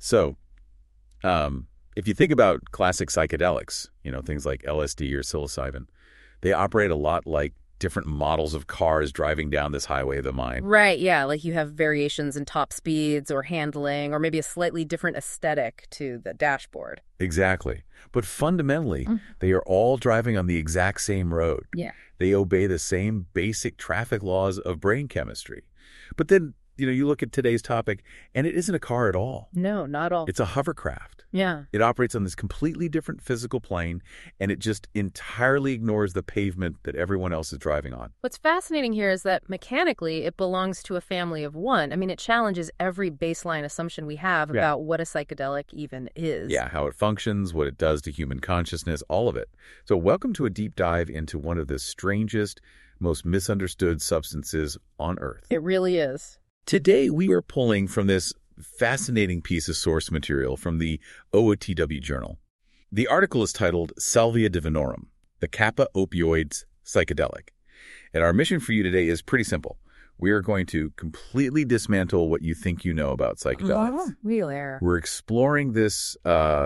So, if you think about classic psychedelics, things like LSD or psilocybin, they operate a lot like different models of cars driving down this highway of the mind. Right, yeah, like you have variations in top speeds or handling or maybe a slightly different aesthetic to the dashboard. Exactly. But fundamentally, they are all driving on the exact same road. Yeah. They obey the same basic traffic laws of brain chemistry. But then, you look at today's topic, and it isn't a car at all. No, not at all. It's a hovercraft. Yeah. It operates on this completely different physical plane, and it just entirely ignores the pavement that everyone else is driving on. What's fascinating here is that mechanically it belongs to a family of one. I mean, it challenges every baseline assumption we have about what a psychedelic even is. Yeah, how it functions, what it does to human consciousness, all of it. So welcome to a deep dive into one of the strangest, most misunderstood substances on Earth. It really is. Today, we are pulling from this fascinating piece of source material from the OOTW Journal. The article is titled Salvia divinorum, the Kappa Opioids Psychedelic. And our mission for you today is pretty simple. We are going to completely dismantle what you think you know about psychedelics. We're exploring this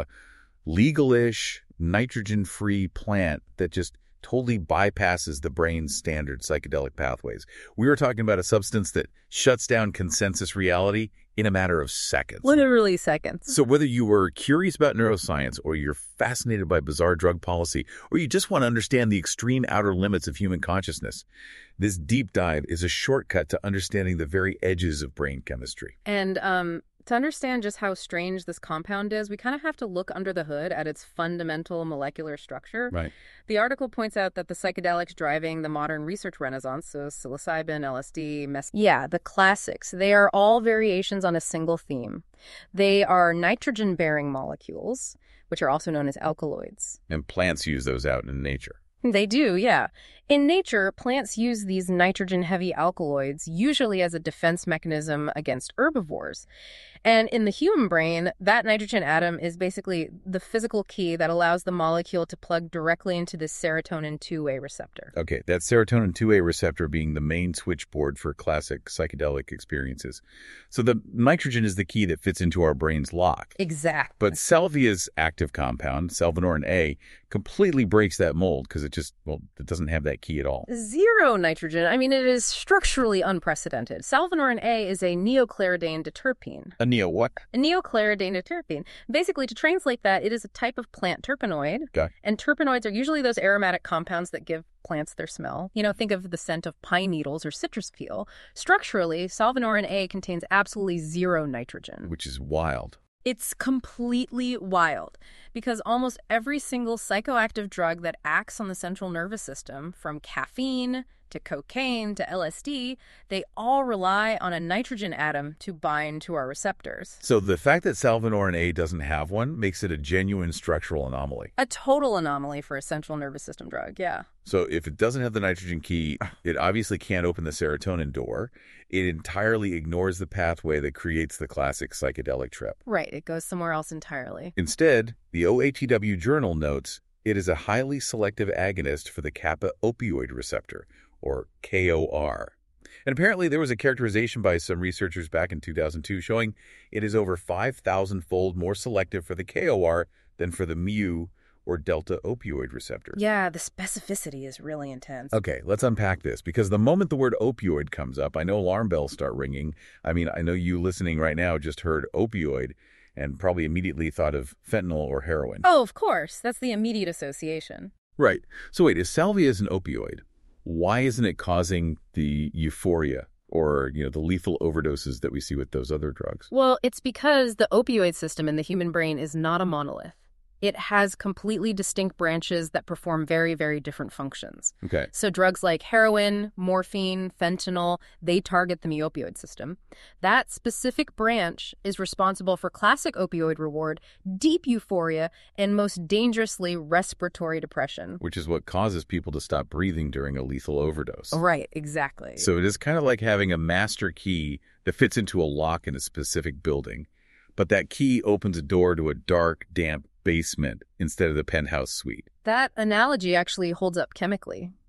legal-ish, nitrogen-free plant that just totally bypasses the brain's standard psychedelic pathways. We are talking about a substance that shuts down consensus reality in a matter of seconds. Literally seconds. So whether you were curious about neuroscience, or you're fascinated by bizarre drug policy, or you just want to understand the extreme outer limits of human consciousness, this deep dive is a shortcut to understanding the very edges of brain chemistry. And to understand just how strange this compound is, we kind of have to look under the hood at its fundamental molecular structure. Right. The article points out that the psychedelics driving the modern research renaissance, so psilocybin, LSD, the classics, they are all variations on a single theme. They are nitrogen-bearing molecules, which are also known as alkaloids. And plants use those out in nature. They do, yeah. In nature, plants use these nitrogen-heavy alkaloids usually as a defense mechanism against herbivores. And in the human brain, that nitrogen atom is basically the physical key that allows the molecule to plug directly into this serotonin 2A receptor. Okay, that serotonin 2A receptor being the main switchboard for classic psychedelic experiences. So the nitrogen is the key that fits into our brain's lock. Exactly. But salvia's active compound, salvinorin A, completely breaks that mold because it doesn't have that key at all. Zero nitrogen. I mean, it is structurally unprecedented. Salvinorin A is a neoclaridane terpene. A neo what? A neoclaridane terpene. Basically, to translate that, it is a type of plant terpenoid. Okay. And terpenoids are usually those aromatic compounds that give plants their smell. Think of the scent of pine needles or citrus peel. Structurally, salvinorin A contains absolutely zero nitrogen. Which is wild. It's completely wild because almost every single psychoactive drug that acts on the central nervous system, from caffeine to cocaine to LSD, they all rely on a nitrogen atom to bind to our receptors. So the fact that salvinorin A doesn't have one makes it a genuine structural anomaly. A total anomaly for a central nervous system drug, yeah. So if it doesn't have the nitrogen key, it obviously can't open the serotonin door. It entirely ignores the pathway that creates the classic psychedelic trip. Right, it goes somewhere else entirely. Instead, the OATW Journal notes it is a highly selective agonist for the kappa opioid receptor, or KOR. And apparently there was a characterization by some researchers back in 2002 showing it is over 5,000-fold more selective for the KOR than for the mu or delta opioid receptor. Yeah, the specificity is really intense. Okay, let's unpack this, because the moment the word opioid comes up, I know alarm bells start ringing. I mean, I know you listening right now just heard opioid and probably immediately thought of fentanyl or heroin. Oh, of course. That's the immediate association. Right. So wait, if salvia is an opioid, why isn't it causing the euphoria or, the lethal overdoses that we see with those other drugs? Well, it's because the opioid system in the human brain is not a monolith. It has completely distinct branches that perform very, very different functions. Okay. So drugs like heroin, morphine, fentanyl, they target the mu-opioid system. That specific branch is responsible for classic opioid reward, deep euphoria, and most dangerously respiratory depression. Which is what causes people to stop breathing during a lethal overdose. Right, exactly. So it is kind of like having a master key that fits into a lock in a specific building, but that key opens a door to a dark, damp basement instead of the penthouse suite. That analogy actually holds up chemically.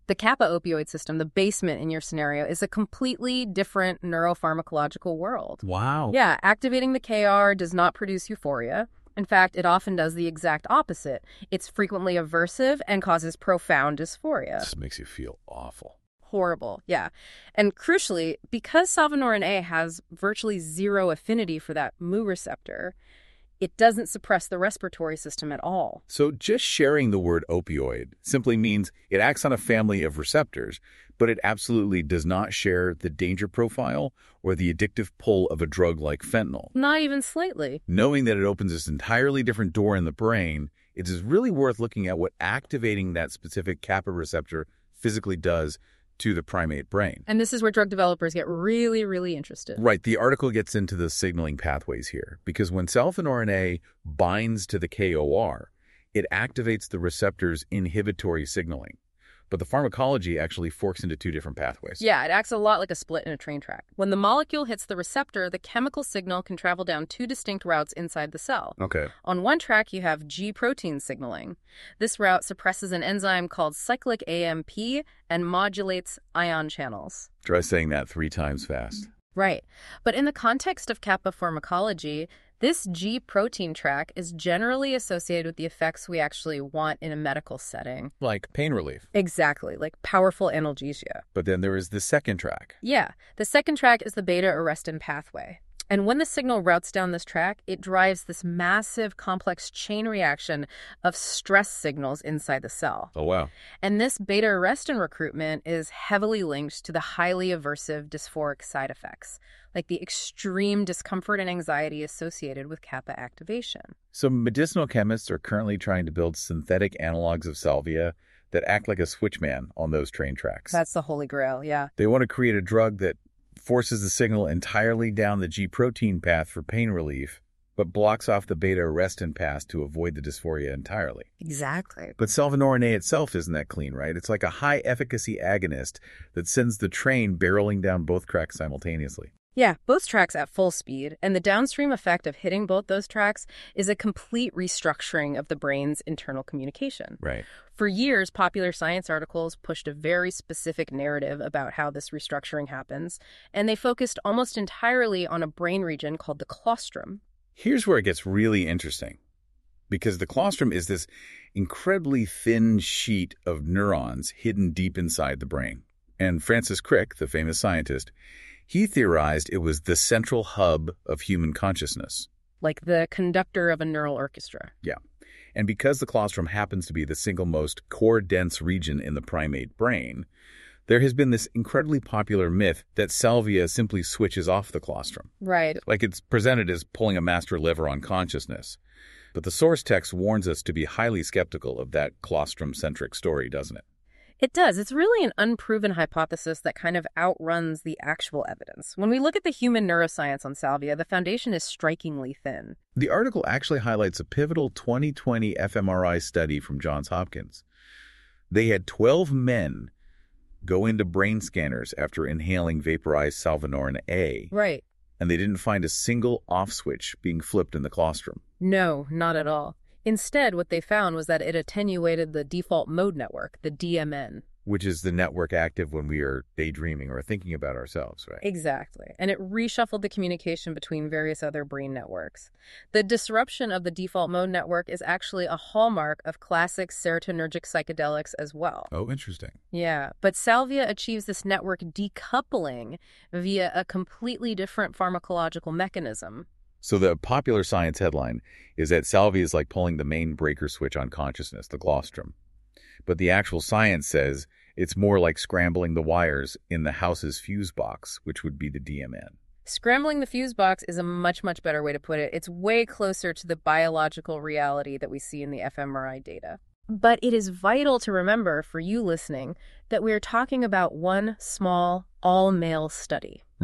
The kappa opioid system, the basement in your scenario, is a completely different neuropharmacological world. Wow. Yeah, activating the KR does not produce euphoria. In fact, it often does the exact opposite. It's frequently aversive and causes profound dysphoria. This makes you feel awful. Horrible, yeah. And crucially, because salvinorin A has virtually zero affinity for that mu receptor, it doesn't suppress the respiratory system at all. So just sharing the word opioid simply means it acts on a family of receptors, but it absolutely does not share the danger profile or the addictive pull of a drug like fentanyl. Not even slightly. Knowing that it opens this entirely different door in the brain, it is really worth looking at what activating that specific kappa receptor physically does to the primate brain. And this is where drug developers get really, really interested. Right. The article gets into the signaling pathways here because when salvinorin A binds to the KOR, it activates the receptor's inhibitory signaling. But the pharmacology actually forks into two different pathways. Yeah, it acts a lot like a split in a train track. When the molecule hits the receptor, the chemical signal can travel down two distinct routes inside the cell. Okay. On one track, you have G protein signaling. This route suppresses an enzyme called cyclic AMP and modulates ion channels. Try saying that 3 times fast. Right. But in the context of kappa pharmacology, this G protein track is generally associated with the effects we actually want in a medical setting. Like pain relief. Exactly, like powerful analgesia. But then there is the second track. Yeah, the second track is the beta-arrestin pathway. And when the signal routes down this track, it drives this massive, complex chain reaction of stress signals inside the cell. Oh, wow. And this beta-arrestin recruitment is heavily linked to the highly aversive dysphoric side effects, like the extreme discomfort and anxiety associated with kappa activation. So medicinal chemists are currently trying to build synthetic analogs of salvia that act like a switchman on those train tracks. That's the holy grail, yeah. They want to create a drug that forces the signal entirely down the G protein path for pain relief, but blocks off the beta-arrestin path to avoid the dysphoria entirely. Exactly. But salvinorin A itself isn't that clean, right? It's like a high-efficacy agonist that sends the train barreling down both tracks simultaneously. Yeah, both tracks at full speed, and the downstream effect of hitting both those tracks is a complete restructuring of the brain's internal communication. Right. For years, popular science articles pushed a very specific narrative about how this restructuring happens, and they focused almost entirely on a brain region called the claustrum. Here's where it gets really interesting, because the claustrum is this incredibly thin sheet of neurons hidden deep inside the brain. And Francis Crick, the famous scientist, he theorized it was the central hub of human consciousness. Like the conductor of a neural orchestra. Yeah. And because the claustrum happens to be the single most core-dense region in the primate brain, there has been this incredibly popular myth that salvia simply switches off the claustrum. Right. Like it's presented as pulling a master lever on consciousness. But the source text warns us to be highly skeptical of that claustrum-centric story, doesn't it? It does. It's really an unproven hypothesis that kind of outruns the actual evidence. When we look at the human neuroscience on salvia, the foundation is strikingly thin. The article actually highlights a pivotal 2020 fMRI study from Johns Hopkins. They had 12 men go into brain scanners after inhaling vaporized salvinorin A. Right. And they didn't find a single off switch being flipped in the claustrum. No, not at all. Instead, what they found was that it attenuated the default mode network, the DMN. Which is the network active when we are daydreaming or thinking about ourselves, right? Exactly. And it reshuffled the communication between various other brain networks. The disruption of the default mode network is actually a hallmark of classic serotonergic psychedelics as well. Oh, interesting. Yeah, but salvia achieves this network decoupling via a completely different pharmacological mechanism. So the popular science headline is that salvia is like pulling the main breaker switch on consciousness, the claustrum. But the actual science says it's more like scrambling the wires in the house's fuse box, which would be the DMN. Scrambling the fuse box is a much, much better way to put it. It's way closer to the biological reality that we see in the fMRI data. But it is vital to remember, for you listening, that we are talking about one small, all-male study. Right.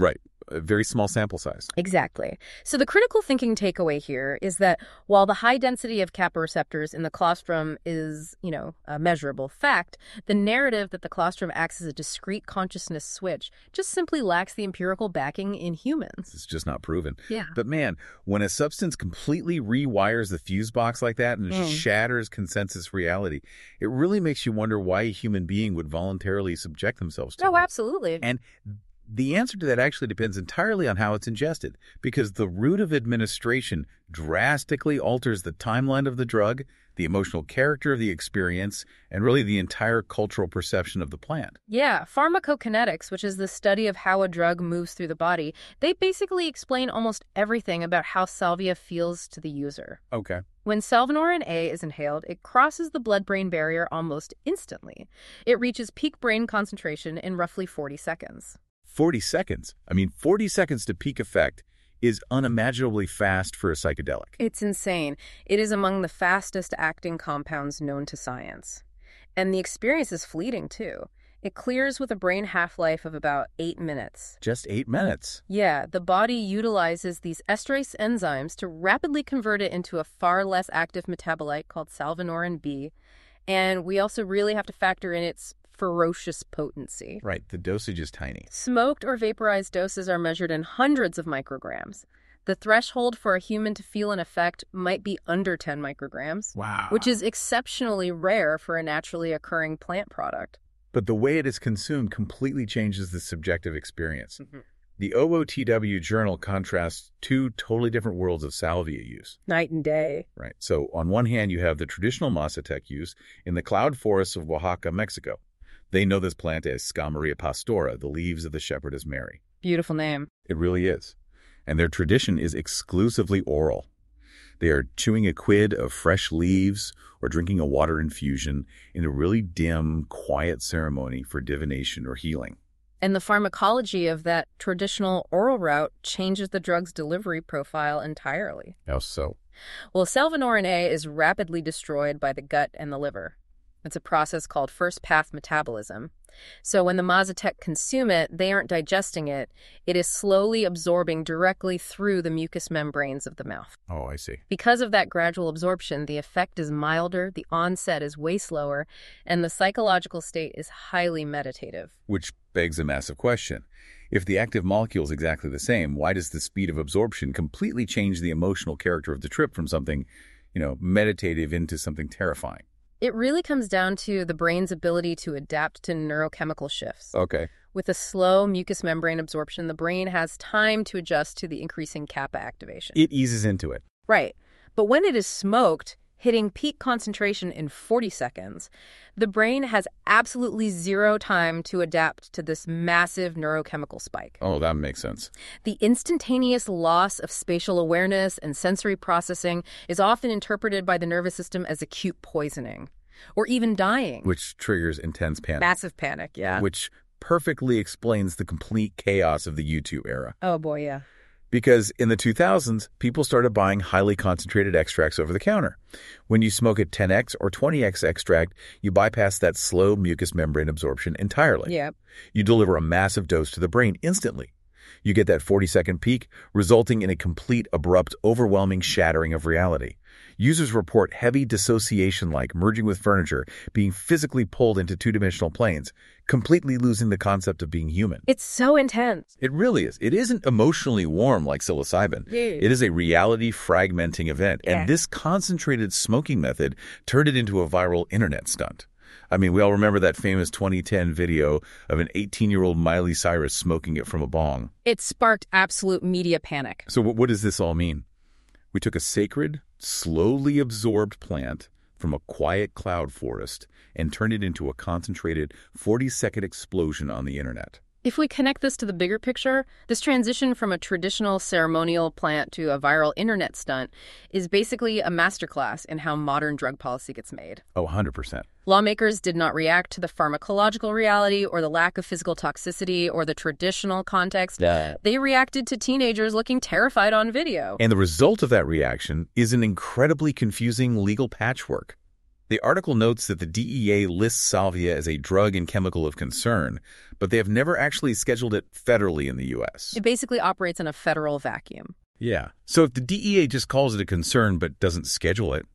a very small sample size. Exactly. So the critical thinking takeaway here is that while the high density of kappa receptors in the colostrum is, a measurable fact, the narrative that the colostrum acts as a discrete consciousness switch just simply lacks the empirical backing in humans. It's just not proven. Yeah. But man, when a substance completely rewires the fuse box like that and shatters consensus reality, it really makes you wonder why a human being would voluntarily subject themselves to it. Oh, absolutely. And the answer to that actually depends entirely on how it's ingested, because the route of administration drastically alters the timeline of the drug, the emotional character of the experience, and really the entire cultural perception of the plant. Yeah, pharmacokinetics, which is the study of how a drug moves through the body, they basically explain almost everything about how salvia feels to the user. Okay. When salvinorin A is inhaled, it crosses the blood-brain barrier almost instantly. It reaches peak brain concentration in roughly 40 seconds. 40 seconds. 40 seconds to peak effect is unimaginably fast for a psychedelic. It's insane. It is among the fastest acting compounds known to science. And the experience is fleeting, too. It clears with a brain half-life of about 8 minutes. Just 8 minutes. Yeah, the body utilizes these esterase enzymes to rapidly convert it into a far less active metabolite called salvinorin B. And we also really have to factor in its ferocious potency. Right, the dosage is tiny. Smoked or vaporized doses are measured in hundreds of micrograms. The threshold for a human to feel an effect might be under 10 micrograms. Wow. Which is exceptionally rare for a naturally occurring plant product. But the way it is consumed completely changes the subjective experience. The OOTW journal contrasts two totally different worlds of salvia use. Night and day. Right. So on one hand, you have the traditional Mazatec use in the cloud forests of Oaxaca, Mexico. They know this plant as Scamarilla pastora, the leaves of the shepherdess Mary. Beautiful name. It really is. And their tradition is exclusively oral. They are chewing a quid of fresh leaves or drinking a water infusion in a really dim, quiet ceremony for divination or healing. And the pharmacology of that traditional oral route changes the drug's delivery profile entirely. How so? Well, salvinorin A is rapidly destroyed by the gut and the liver. It's a process called first-pass metabolism. So when the Mazatec consume it, they aren't digesting it. It is slowly absorbing directly through the mucous membranes of the mouth. Oh, I see. Because of that gradual absorption, the effect is milder, the onset is way slower, and the psychological state is highly meditative. Which begs a massive question. If the active molecule is exactly the same, why does the speed of absorption completely change the emotional character of the trip from something, meditative into something terrifying? It really comes down to the brain's ability to adapt to neurochemical shifts. Okay. With a slow mucous membrane absorption, the brain has time to adjust to the increasing kappa activation. It eases into it. Right. But when it is smoked, hitting peak concentration in 40 seconds, the brain has absolutely zero time to adapt to this massive neurochemical spike. Oh, that makes sense. The instantaneous loss of spatial awareness and sensory processing is often interpreted by the nervous system as acute poisoning, or even dying. Which triggers intense panic. Massive panic, yeah. Which perfectly explains the complete chaos of the YouTube era. Oh, boy, yeah. Because in the 2000s, people started buying highly concentrated extracts over the counter. When you smoke a 10x or 20x extract, you bypass that slow mucous membrane absorption entirely. Yep. You deliver a massive dose to the brain instantly. You get that 40-second peak, resulting in a complete, abrupt, overwhelming shattering of reality. Users report heavy dissociation like merging with furniture, being physically pulled into two-dimensional planes, completely losing the concept of being human. It's so intense. It really is. It isn't emotionally warm like psilocybin. Dude. It is a reality fragmenting event. Yeah. And this concentrated smoking method turned it into a viral internet stunt. We all remember that famous 2010 video of an 18-year-old Miley Cyrus smoking it from a bong. It sparked absolute media panic. So what does this all mean? We took a sacred, slowly absorbed plant from a quiet cloud forest and turned it into a concentrated 40-second explosion on the internet. If we connect this to the bigger picture, this transition from a traditional ceremonial plant to a viral internet stunt is basically a masterclass in how modern drug policy gets made. Oh, 100%. Lawmakers did not react to the pharmacological reality or the lack of physical toxicity or the traditional context. They reacted to teenagers looking terrified on video. And the result of that reaction is an incredibly confusing legal patchwork. The article notes that the DEA lists salvia as a drug and chemical of concern, but they have never actually scheduled it federally in the U.S. It basically operates in a federal vacuum. Yeah. So if the DEA just calls it a concern but doesn't schedule it,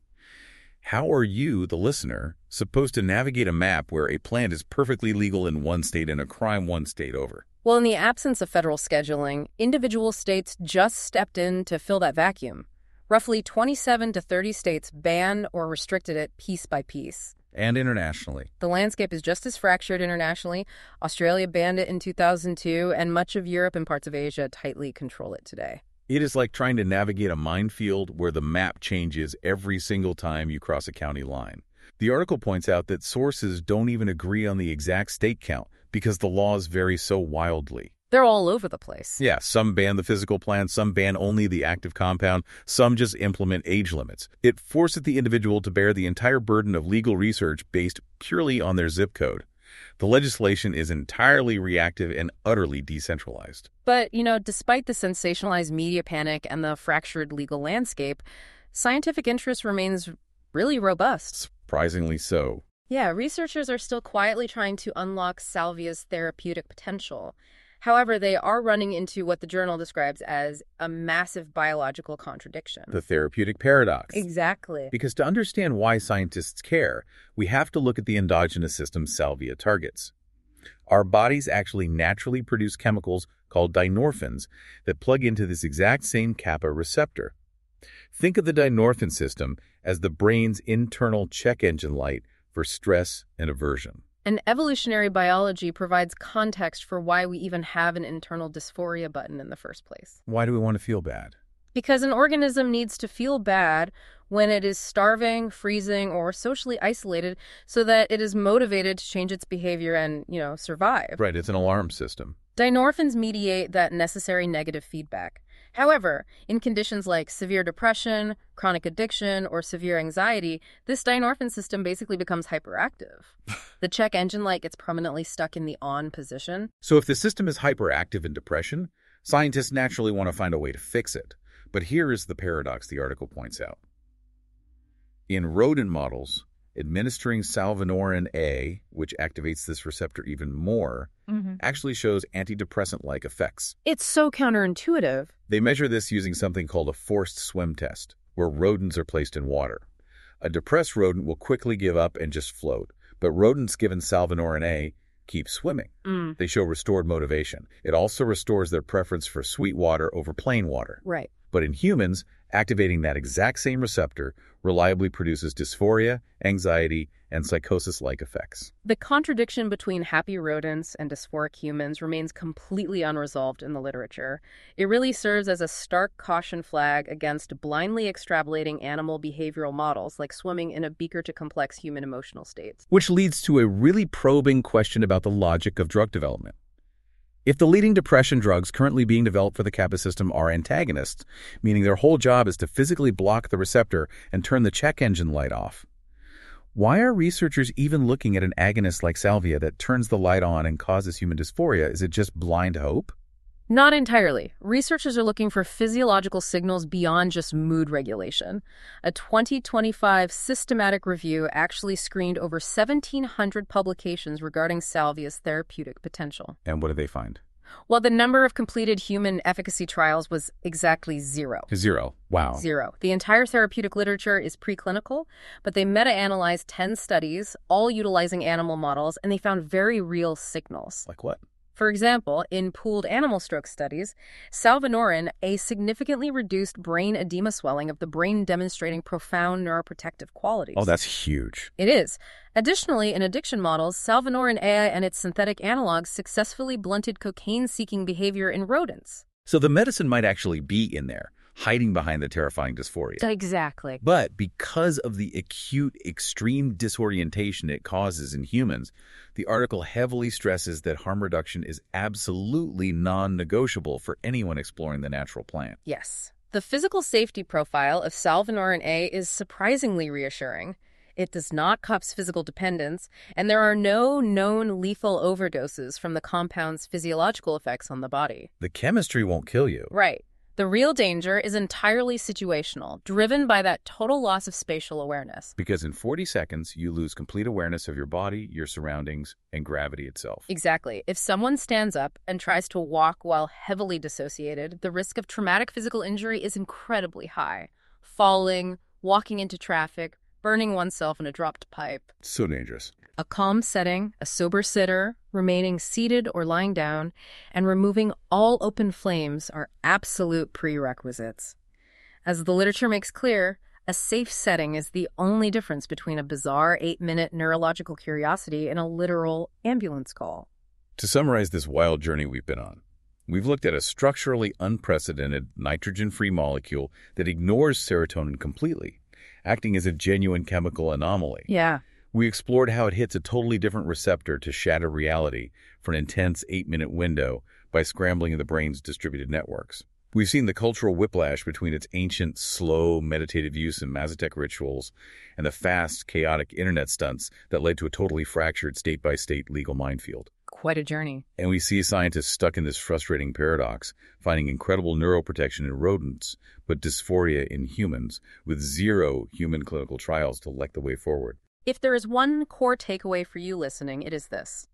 how are you, the listener, supposed to navigate a map where a plant is perfectly legal in one state and a crime one state over? Well, in the absence of federal scheduling, individual states just stepped in to fill that vacuum. Roughly 27 to 30 states banned or restricted it piece by piece. And internationally. The landscape is just as fractured internationally. Australia banned it in 2002, and much of Europe and parts of Asia tightly control it today. It is like trying to navigate a minefield where the map changes every single time you cross a county line. The article points out that sources don't even agree on the exact state count because the laws vary so wildly. They're all over the place. Yeah, some ban the physical plant, some ban only the active compound, some just implement age limits. It forces the individual to bear the entire burden of legal research based purely on their zip code. The legislation is entirely reactive and utterly decentralized. But, despite the sensationalized media panic and the fractured legal landscape, scientific interest remains really robust. Surprisingly so. Yeah, researchers are still quietly trying to unlock salvia's therapeutic potential. However, they are running into what the journal describes as a massive biological contradiction. The therapeutic paradox. Exactly. Because to understand why scientists care, we have to look at the endogenous system salvia targets. Our bodies actually naturally produce chemicals called dynorphins that plug into this exact same kappa receptor. Think of the dynorphin system as the brain's internal check engine light for stress and aversion. And evolutionary biology provides context for why we even have an internal dysphoria button in the first place. Why do we want to feel bad? Because an organism needs to feel bad when it is starving, freezing, or socially isolated so that it is motivated to change its behavior and, survive. Right, it's an alarm system. Dynorphins mediate that necessary negative feedback. However, in conditions like severe depression, chronic addiction, or severe anxiety, this dynorphin system basically becomes hyperactive. The check engine light gets permanently stuck in the on position. So if the system is hyperactive in depression, scientists naturally want to find a way to fix it. But here is the paradox the article points out. In rodent models, administering salvinorin A, which activates this receptor even more, actually shows antidepressant-like effects. It's so counterintuitive. They measure this using something called a forced swim test, where rodents are placed in water. A depressed rodent will quickly give up and just float, but rodents given salvinorin A keep swimming. They show restored motivation. It also restores their preference for sweet water over plain water. Right. But in humans, activating that exact same receptor reliably produces dysphoria, anxiety, and psychosis-like effects. The contradiction between happy rodents and dysphoric humans remains completely unresolved in the literature. It really serves as a stark caution flag against blindly extrapolating animal behavioral models like swimming in a beaker to complex human emotional states. Which leads to a really probing question about the logic of drug development. If the leading depression drugs currently being developed for the kappa system are antagonists, meaning their whole job is to physically block the receptor and turn the check engine light off, why are researchers even looking at an agonist like salvia that turns the light on and causes human dysphoria? Is it just blind hope? Not entirely. Researchers are looking for physiological signals beyond just mood regulation. A 2025 systematic review actually screened over 1,700 publications regarding salvia's therapeutic potential. And what did they find? Well, the number of completed human efficacy trials was exactly 0. 0. Wow. 0. The entire therapeutic literature is preclinical, but they meta-analyzed 10 studies, all utilizing animal models, and they found very real signals. Like what? For example, in pooled animal stroke studies, salvinorin, a significantly reduced brain edema swelling of the brain demonstrating profound neuroprotective qualities. Oh, that's huge. It is. Additionally, in addiction models, salvinorin A and its synthetic analogs successfully blunted cocaine-seeking behavior in rodents. So the medicine might actually be in there, hiding behind the terrifying dysphoria. Exactly. But because of the acute, extreme disorientation it causes in humans, the article heavily stresses that harm reduction is absolutely non-negotiable for anyone exploring the natural plant. Yes. The physical safety profile of salvinorin A is surprisingly reassuring. It does not cause physical dependence, and there are no known lethal overdoses from the compound's physiological effects on the body. The chemistry won't kill you. Right. The real danger is entirely situational, driven by that total loss of spatial awareness. Because in 40 seconds, you lose complete awareness of your body, your surroundings, and gravity itself. Exactly. If someone stands up and tries to walk while heavily dissociated, the risk of traumatic physical injury is incredibly high. Falling, walking into traffic, burning oneself in a dropped pipe. So dangerous. A calm setting, a sober sitter, remaining seated or lying down, and removing all open flames are absolute prerequisites. As the literature makes clear, a safe setting is the only difference between a bizarre 8-minute neurological curiosity and a literal ambulance call. To summarize this wild journey we've been on, we've looked at a structurally unprecedented nitrogen-free molecule that ignores serotonin completely, acting as a genuine chemical anomaly. Yeah. We explored how it hits a totally different receptor to shatter reality for an intense 8-minute window by scrambling the brain's distributed networks. We've seen the cultural whiplash between its ancient, slow, meditative use in Mazatec rituals and the fast, chaotic internet stunts that led to a totally fractured state-by-state legal minefield. Quite a journey. And we see scientists stuck in this frustrating paradox, finding incredible neuroprotection in rodents, but dysphoria in humans, with zero human clinical trials to light the way forward. If there is one core takeaway for you listening, it is this.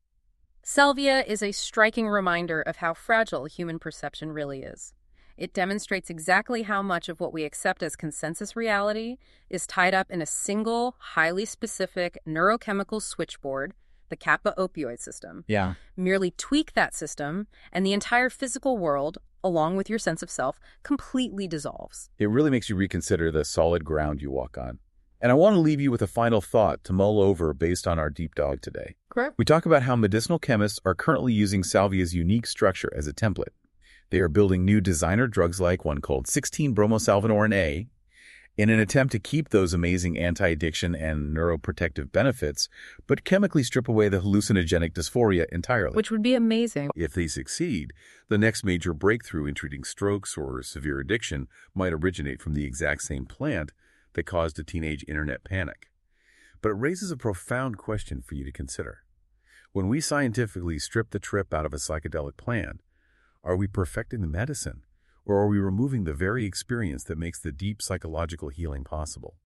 Salvia is a striking reminder of how fragile human perception really is. It demonstrates exactly how much of what we accept as consensus reality is tied up in a single, highly specific neurochemical switchboard, the kappa opioid system. Yeah. Merely tweak that system, and the entire physical world, along with your sense of self, completely dissolves. It really makes you reconsider the solid ground you walk on. And I want to leave you with a final thought to mull over based on our deep dive today. Correct. We talk about how medicinal chemists are currently using salvia's unique structure as a template. They are building new designer drugs like one called 16-bromosalvinorin A in an attempt to keep those amazing anti-addiction and neuroprotective benefits, but chemically strip away the hallucinogenic dysphoria entirely. Which would be amazing. If they succeed, the next major breakthrough in treating strokes or severe addiction might originate from the exact same plant that caused a teenage internet panic. But it raises a profound question for you to consider. When we scientifically strip the trip out of a psychedelic plant, are we perfecting the medicine, or are we removing the very experience that makes the deep psychological healing possible?